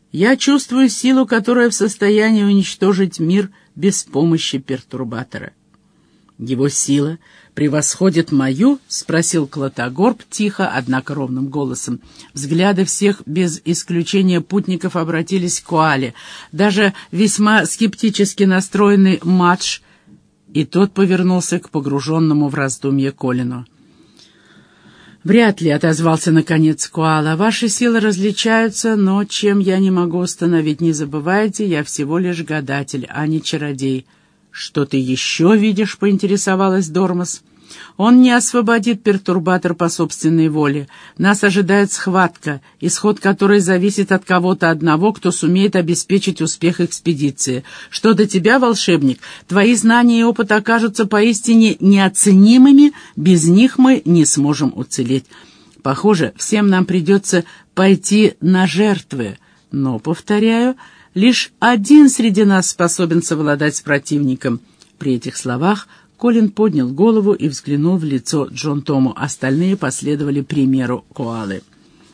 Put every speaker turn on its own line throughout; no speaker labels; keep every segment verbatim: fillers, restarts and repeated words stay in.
Я чувствую силу, которая в состоянии уничтожить мир без помощи пертурбатора. Его сила превосходит мою? — спросил Клотогорб тихо, однако ровным голосом. Взгляды всех без исключения путников обратились к Коале. Даже весьма скептически настроенный Мадж, и тот повернулся к погруженному в раздумье Колину. «Вряд ли», — отозвался наконец Коала. «Ваши силы различаются, но чем я не могу установить. Не забывайте, я всего лишь гадатель, а не чародей». «Что ты еще видишь?» — поинтересовалась Дормас. «Он не освободит пертурбатор по собственной воле. Нас ожидает схватка, исход которой зависит от кого-то одного, кто сумеет обеспечить успех экспедиции. Что до тебя, волшебник, твои знания и опыт окажутся поистине неоценимыми, без них мы не сможем уцелеть. Похоже, всем нам придется пойти на жертвы, но, повторяю, лишь один среди нас способен совладать с противником». При этих словах Колин поднял голову и взглянул в лицо Джон Тому. Остальные последовали примеру Коалы.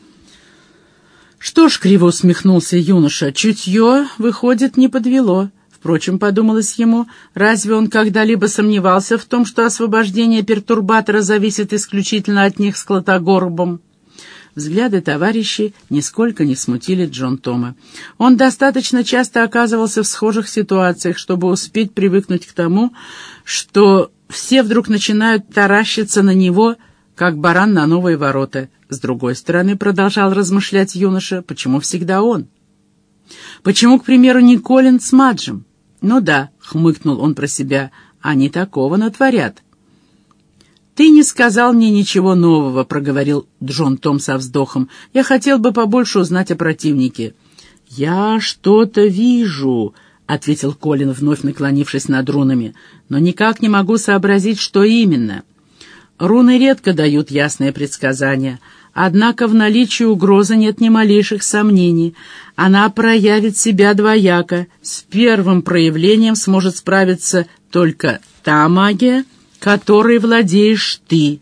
«Что ж», — криво усмехнулся юноша, — «чутье, выходит, не подвело». Впрочем, подумалось ему, разве он когда-либо сомневался в том, что освобождение пертурбатора зависит исключительно от них с Клотогорбом? Взгляды товарищей нисколько не смутили Джон Тома. Он достаточно часто оказывался в схожих ситуациях, чтобы успеть привыкнуть к тому, что все вдруг начинают таращиться на него, как баран на новые ворота. С другой стороны, продолжал размышлять юноша, почему всегда он? Почему, к примеру, не Колин с Маджем? Ну да, хмыкнул он про себя, они такого натворят. «Ты не сказал мне ничего нового», — проговорил Джон Том со вздохом. «Я хотел бы побольше узнать о противнике». «Я что-то вижу», — ответил Колин, вновь наклонившись над рунами, «но никак не могу сообразить, что именно. Руны редко дают ясные предсказания, однако в наличии угрозы нет ни малейших сомнений. Она проявит себя двояко. С первым проявлением сможет справиться только та магия, которой владеешь ты».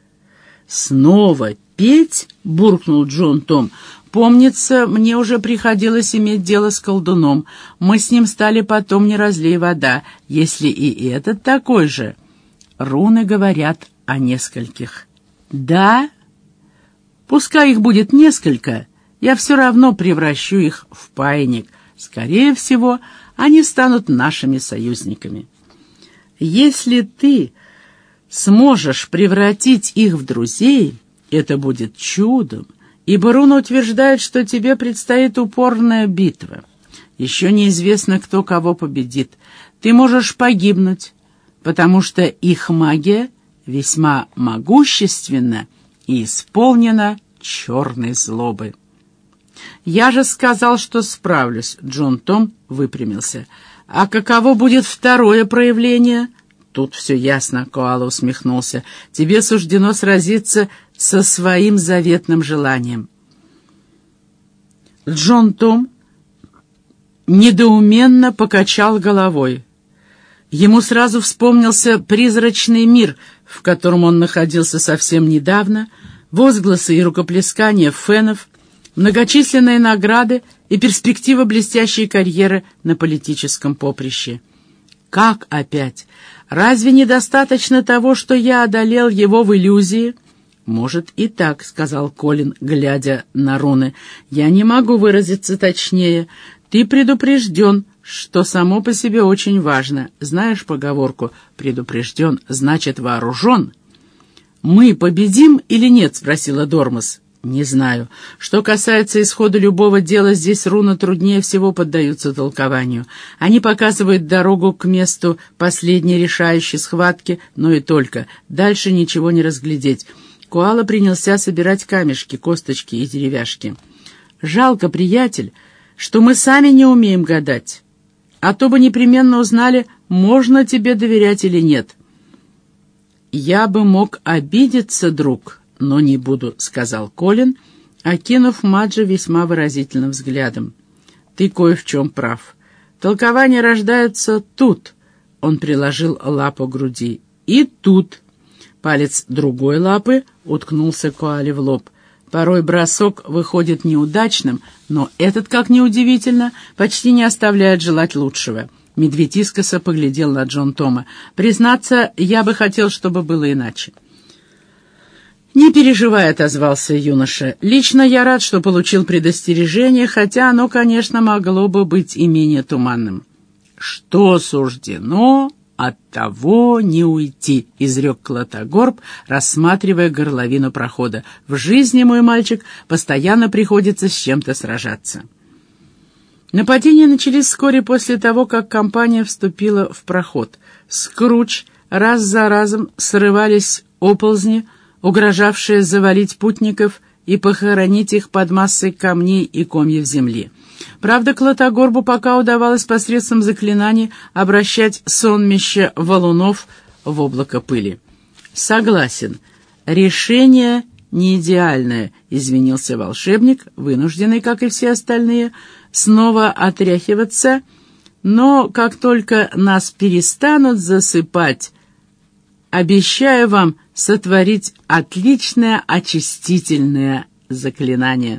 «Снова петь?» — буркнул Джон Том. «Помнится, мне уже приходилось иметь дело с колдуном. Мы с ним стали потом не разлей вода, если и этот такой же». «Руны говорят о нескольких». «Да? Пускай их будет несколько, я все равно превращу их в паиньк. Скорее всего, они станут нашими союзниками. Если ты сможешь превратить их в друзей, это будет чудом, ибо руны утверждают, что тебе предстоит упорная битва. Еще неизвестно, кто кого победит. Ты можешь погибнуть, потому что их магия весьма могущественна и исполнена черной злобы». «Я же сказал, что справлюсь», — Джон Том выпрямился. «А каково будет второе проявление?» «Тут все ясно», — Коала усмехнулся. «Тебе суждено сразиться со своим заветным желанием». Джон Том недоуменно покачал головой. Ему сразу вспомнился призрачный мир, в котором он находился совсем недавно, возгласы и рукоплескания фенов, многочисленные награды и перспектива блестящей карьеры на политическом поприще. «Как опять? Разве недостаточно того, что я одолел его в иллюзии?» «Может и так», — сказал Колин, глядя на руны. «Я не могу выразиться точнее. Ты предупрежден, что само по себе очень важно. Знаешь поговорку «предупрежден, значит вооружен»?» «Мы победим или нет?» — спросила Дормас. «Не знаю. Что касается исхода любого дела, здесь руны труднее всего поддаются толкованию. Они показывают дорогу к месту последней решающей схватки, но и только. Дальше ничего не разглядеть». Коала принялся собирать камешки, косточки и деревяшки. «Жалко, приятель, что мы сами не умеем гадать. А то бы непременно узнали, можно тебе доверять или нет». «Я бы мог обидеться, друг, но не буду», — сказал Колин, окинув Маджа весьма выразительным взглядом. «Ты кое в чем прав. Толкования рождаются тут», — он приложил лапу к груди, — «и тут». Палец другой лапы уткнулся Коале в лоб. Порой бросок выходит неудачным, но этот, как ни удивительно, почти не оставляет желать лучшего. Медведь искоса поглядел на Джон Тома. «Признаться, я бы хотел, чтобы было иначе». «Не переживай», — отозвался юноша. «Лично я рад, что получил предостережение, хотя оно, конечно, могло бы быть и менее туманным». «Что суждено, от того не уйти», — изрек Клотогорб, рассматривая горловину прохода. «В жизни, мой мальчик, постоянно приходится с чем-то сражаться». Нападения начались вскоре после того, как компания вступила в проход. Скрудж раз за разом срывались оползни, угрожавшие завалить путников и похоронить их под массой камней и комьев земли. Правда, Клотогорбу пока удавалось посредством заклинаний обращать сонмище валунов в облако пыли. «Согласен, решение не идеальное», — извинился волшебник, вынужденный, как и все остальные, снова отряхиваться, «но как только нас перестанут засыпать, обещаю вам сотворить отличное очистительное заклинание».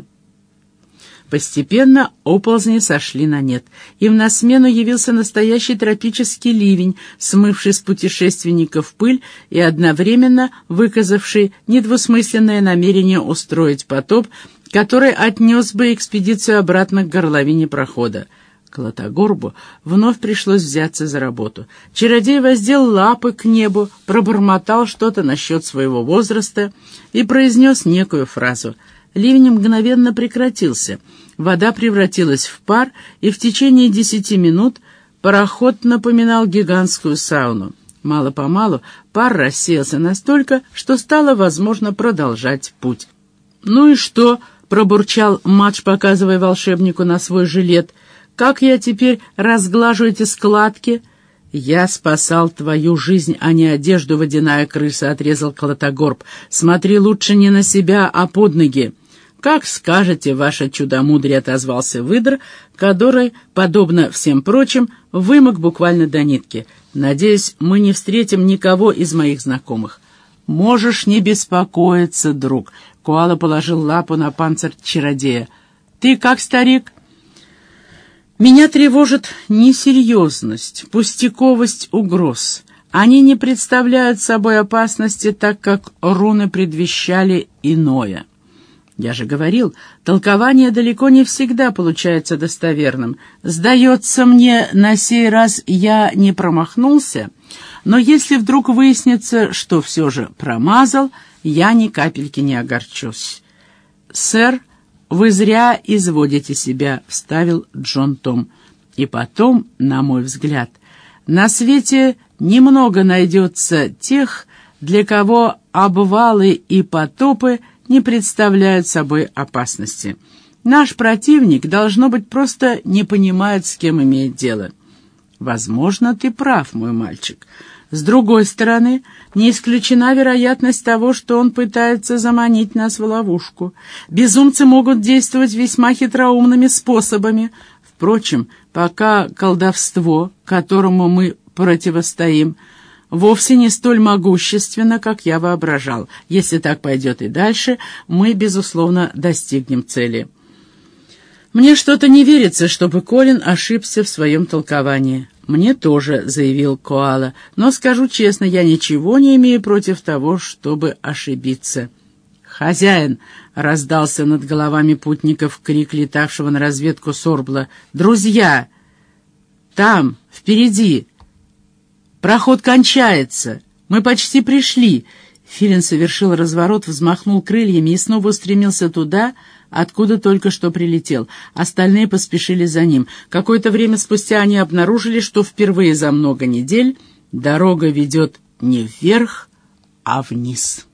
Постепенно оползни сошли на нет. Им на смену явился настоящий тропический ливень, смывший с путешественников пыль и одновременно выказавший недвусмысленное намерение устроить потоп, который отнес бы экспедицию обратно к горловине прохода. Клотогорбу вновь пришлось взяться за работу. Чародей воздел лапы к небу, пробормотал что-то насчет своего возраста и произнес некую фразу. Ливень мгновенно прекратился. Вода превратилась в пар, и в течение десяти минут пароход напоминал гигантскую сауну. Мало-помалу пар рассеялся настолько, что стало возможно продолжать путь. «Ну и что?» — пробурчал Мадж, показывая волшебнику на свой жилет. «Как я теперь разглажу эти складки?» «Я спасал твою жизнь, а не одежду, водяная крыса», — отрезал Клотогорб. «Смотри лучше не на себя, а под ноги». «Как скажете, ваше чудомудрие», — отозвался выдр, который, подобно всем прочим, вымок буквально до нитки. «Надеюсь, мы не встретим никого из моих знакомых». «Можешь не беспокоиться, друг», — Коала положил лапу на панцирь чародея. «Ты как, старик?» «Меня тревожит несерьезность, пустяковость угроз. Они не представляют собой опасности, так как руны предвещали иное». «Я же говорил, толкование далеко не всегда получается достоверным. Сдается мне, на сей раз я не промахнулся, но если вдруг выяснится, что все же промазал, я ни капельки не огорчусь». «Сэр, вы зря изводите себя», — вставил Джон Том. «И потом, на мой взгляд, на свете немного найдется тех, для кого обвалы и потопы не представляют собой опасности. Наш противник, должно быть, просто не понимает, с кем имеет дело». «Возможно, ты прав, мой мальчик. С другой стороны, не исключена вероятность того, что он пытается заманить нас в ловушку. Безумцы могут действовать весьма хитроумными способами. Впрочем, пока колдовство, которому мы противостоим, вовсе не столь могущественно, как я воображал. Если так пойдет и дальше, мы, безусловно, достигнем цели». «Мне что-то не верится, чтобы Колин ошибся в своем толковании». «Мне тоже», — заявил Коала, — «но, скажу честно, я ничего не имею против того, чтобы ошибиться». «Хозяин!» — раздался над головами путников крик летавшего на разведку Сорбла. «Друзья! Там, впереди! Проход кончается! Мы почти пришли!» Филин совершил разворот, взмахнул крыльями и снова устремился туда, откуда только что прилетел. Остальные поспешили за ним. Какое-то время спустя они обнаружили, что впервые за много недель дорога ведет не вверх, а вниз.